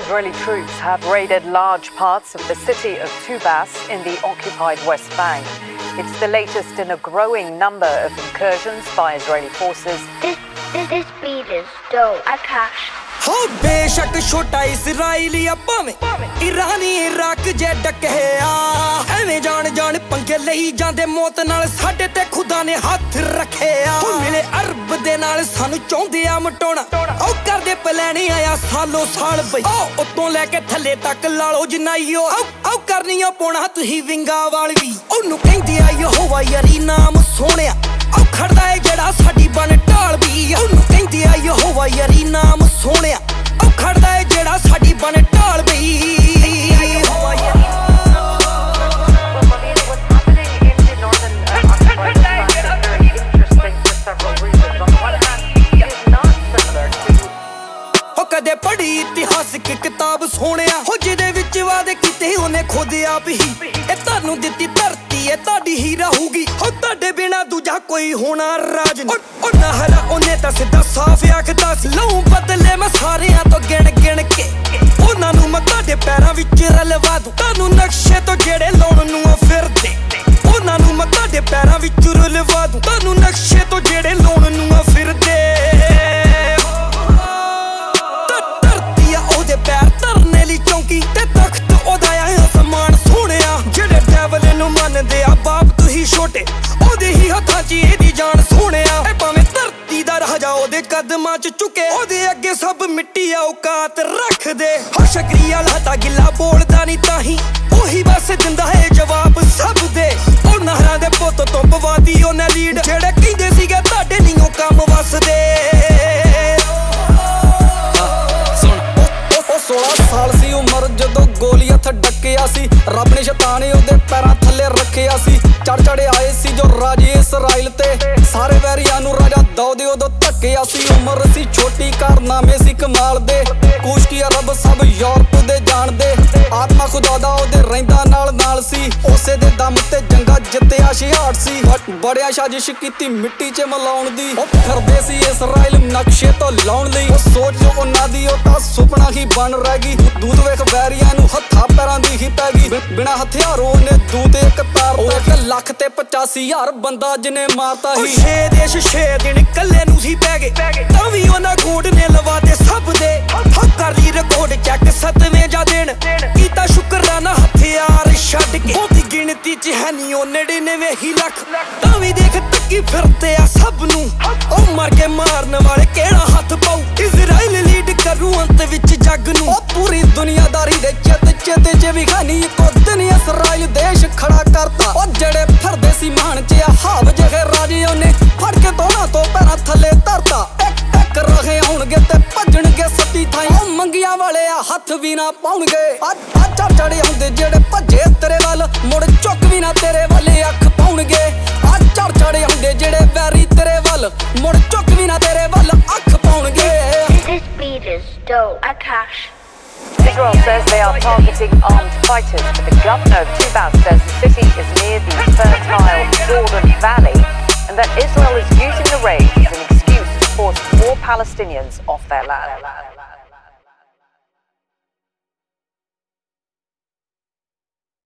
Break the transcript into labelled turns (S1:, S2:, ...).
S1: Israeli troops have raided large parts of the city of Tubas in the occupied West Bank. It's the latest in a growing number of incursions by Israeli forces.
S2: This beat is dope. Akash.
S3: हो बेशक छोटा Israeli भावें ईरानी Iraq जे डकया एवें जान जान पंगे लई जांदे मौत नाल साडे ते खुदा ने हाथ रखिया हो मिले अरब दे नाल सानू चाहुंदे आ मटाउणा ओ करदे प्लान आया सालो साल बई ओ उत्तों लेके थल्ले तक ला लो जनाईओ ओ करनिया पौना तुही विंगा वाल वी ओनू कहंदे आ यहोवा यारी नाम सोहणिया ओ खड़दा है जेड़ा साडी बन ढाल वी ओनू कहंदे आ यहोवा यारी नाम सोहणिया ओ खड़दा है जेड़ा साडी बन ढाल वी कदे पढ़ी इतिहासिक किताब सोहणिया हो जिहदे विच वादे कीते ओने खुद आप ही ए तानू दित्ती धरती ए ताडी ही रहूगी हो ताडे बिना दूजा कोई होना राज नहीं ओ नहरा ओने तां सिद्धा साफ आखदा सी लहू बदले मैं सारियां तो गिण गिण के ओनां नू मैं ताडे पैरां विच रलवा दूं तानू नक्शे तो जेड़े लाउण नू फिरदे ओनां नू मैं ताडे पैरां विच रलवा दूं तानू नक्शे तो जेड़े लाउण नू फिरदे पैर धरने ली चौंकी ते तख्त ओदा आ समान सोहणिया जेड़े डेवल नू मनदे आ बाप तुही छोटे ओदे ही हत्थां च एदी जान सोहणिया ए भावें धरती दा राजा ओदे कदमां च झुके ओदे अगे सब मिट्टी औकात रख दे हो शकरिया लाता गिला बोलदा नी ताही ओही बस दिंदा है जवाब सब दे ओ नहरां दे पुੱਤ ਤੋਂ ਪਵਾਦੀ ओने लीड जेड़े कहंदे सीगे ताडे नीओ काम वसदे 16 साल सी उमर जदों गोली हथ डकिया सी रब ने शैतान ओदे पैरां थल्ले रखिया सी चढ़ चढ़े आए सी जो राजे इसराइल ते सारे वैरियां नू राजा दाऊद ओदों धक्किया सी उमर सी छोटी कारनामे सी कमाल दे कुश की अरब सब यूरोप दे जाणदे आत्मा खुदा दा ओदे रहिंदा नाल नाल सी उसे दे दम ते जंगा जित्तिया शिहाड़ सी बड़िया साजिश कीती मिट्टी च मिलाउण दी ओ फिरदे सी इसराइल नक्शे तो लाउण लई ओ सोच जो उन्हां दी ओ तां सुपना ही बन रह गई दूत वेख वैरियां नू हत्थां पैरां दी ही पै गई बिना हथियारों ने दूत एक तार 1 ਲੱਖ ते 85,000 बंदा जिने मारता ही 6 देश 6 दिन कल्ले नू ही पै गए तां वी ओना गोड ने लवाते सब दे कर ली रिकॉर्ड चेक 7वें जा दिन कीता शुकराना हथियार छड्ड के ओदी गिनती च है नी ओ 99 ही लख तां वी देख तक्की फिरदे आ सब नू ओ मर के मारन वाले केड़ा हथ पाऊ इजराइल लीड करू अंत विच जग नू ओ पूरी दुनियादारी दे चेते च भी खानी इको दिन इसराइल देश खड़ा करता ओ जेड़े फिरदे सी मान च हाव जहे राजे ओने फड़ के दोना तो पैरां थल्ले धरता एक रहे होणगे ते भजणगे सती थाई ओ मंगियां वाले आ हथ भी ना पाउणगे आ चढ़ आउंदे जेड़े भजे तेरे वल मुड़ चुक भी ना तेरे वाले अख पाउणगे आ चढ़ आउंदे जेड़े वैरी तेरे वल मुड़ चुक भी ना तेरे वल अख पाउणगे
S2: This beat is dope. Akash.
S1: Israel says they are targeting armed fighters, but the governor of Tubas says the city is near the fertile Jordan Valley and that Israel is using the raid as an excuse to force more Palestinians off their land.